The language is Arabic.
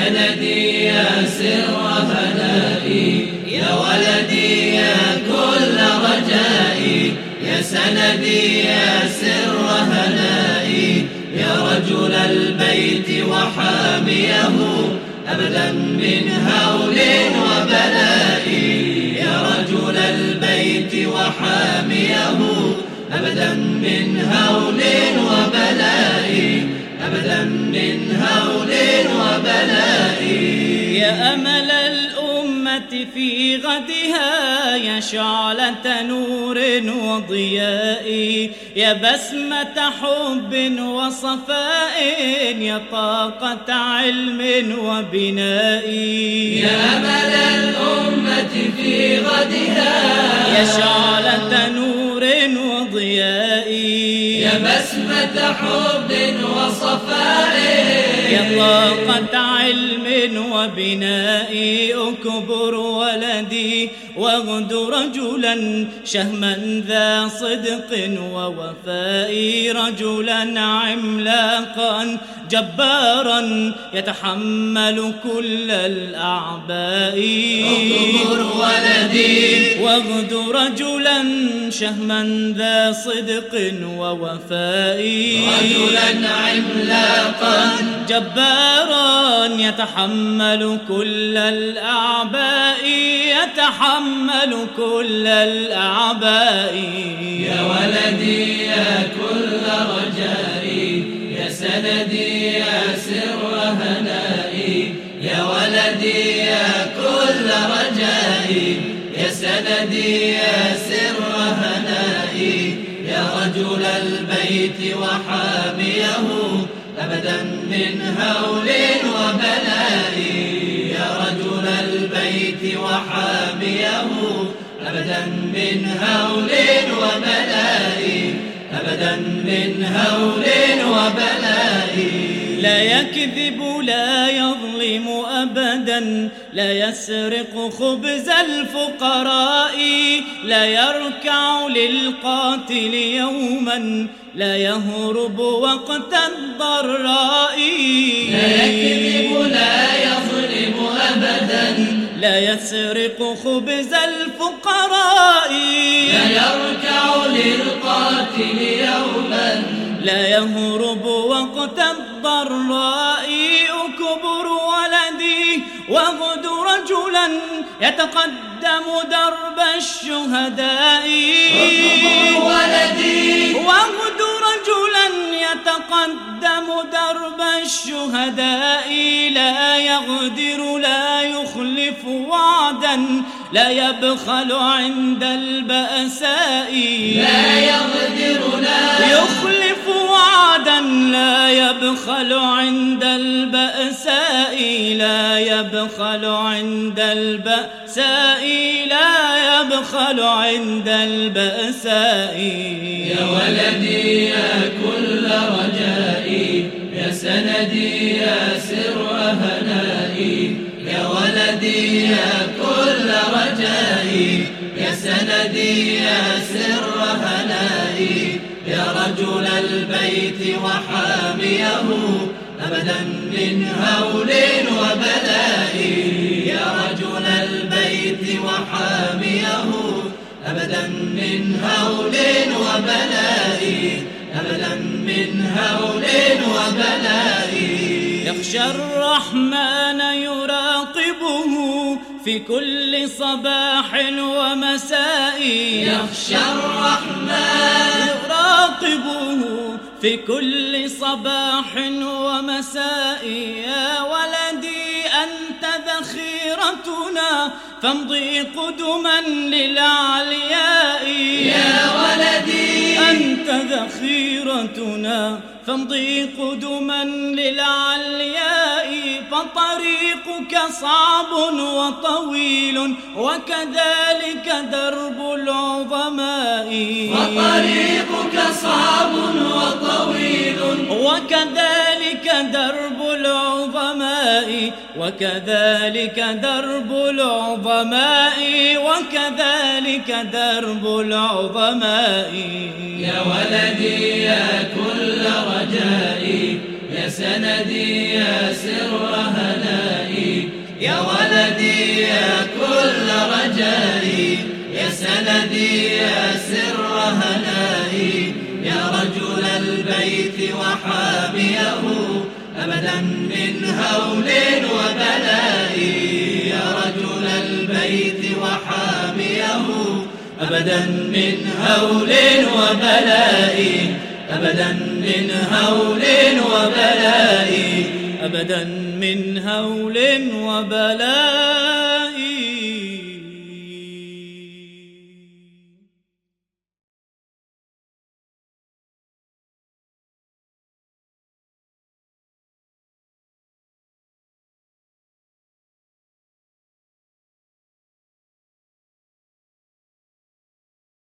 سندي يا سر هنائي، يا ولدي يا كل رجائي، يا سندي يا سر هنائي، يا رجل البيت وحاميه أبدا من هول وبلاء، يا رجل البيت وحاميه أبدا من هول وبلاء، أبدا من هول وبلاء. يا أمل الأمة في غدها، يا شعلة نور وضياء، يا بسمة حب وصفاء، يا طاقة علم وبناء. يا أمل الأمة في غدها، يا شعلة نور وضياء، يا بسمة حب وصفاء، يا طاقة علم وبناء. أكبر ولدي واغد رجلا شهما ذا صدق ووفاء، رجلا عملاقا جبارا يتحمل كل الأعباء. أكبر ولدي واغد رجلا شهما ذا صدق ووفاء، رجلا عملاقا جبارا يتحمل كل الأعباء، يتحمل كل الأعباء. يا ولدي يا كل رجائي، يا سندي يا سر هنائي، يا ولدي يا كل رجائي، يا سندي يا سر هنائي، يا رجل البيت وحاميه أبدا من هول وبلاء، يا رجل البيت وحاميه أبدا من هول وبلاء، أبدا من هول وبلاء. لا يكذب لا يظلم أبدا، لا يسرق خبز الفقراء، لا يركع للقاتل يوما، لا يهرب وقت الضراء. لا يكذب لا يظلم أبدا، لا يسرق خبز الفقراء، لا يركع للقاتل يوما، لا يهرب وقت الضراء. أكبر ولدي واغد رجلا يتقدم درب الشهداء، أكبر ولدي واغد رجلا يتقدم درب الشهداء، لا يغدر لا يخلف وعدا، لا يبخل عند البأساء، لا يغدر لا يخلف وعدا، لا يبخل عند البأساء، لا يبخل عند البأساء، لا يبخل عند البأساء. يا ولدي يا كل رجائي، يا سندي يا سر هنائي، يا ولدي يا كل رجائي، يا سندي يا سر هنائي، يا رجل البيت وحاميه أبدا من هول وبلاء، يا رجل البيت وحاميه أبدا من هول وبلاء، أبدا من هول وبلاء. يخشى الرحمن يراقبه في كل صباح ومساء، يخشى الرحمن يراقبه في كل صباح ومساء. يا ولدي أنت ذخيرتنا فامضي قدما للعلياء، يا ولدي أنت ذخيرتنا فامضي قدما للعلياء. فطريقك صعب وطويل وكذلك درب العظماء، فطريقك صعب وطويل وكذلك درب العظماء، وكذلك درب العظماء، وكذلك درب العظماء. يا ولدي يا كل رجائي، يا سندي يا سر هنائي، يا ولدي يا كل رجائي، يا سندي يا سر هنائي، يا رجل البيت وحاميه أبدا من هول وبلاء، يا رجل البيت وحاميه أبدا من هول وبلاء، أبدا من هول وبلاء، أبدا من هول وبلاء.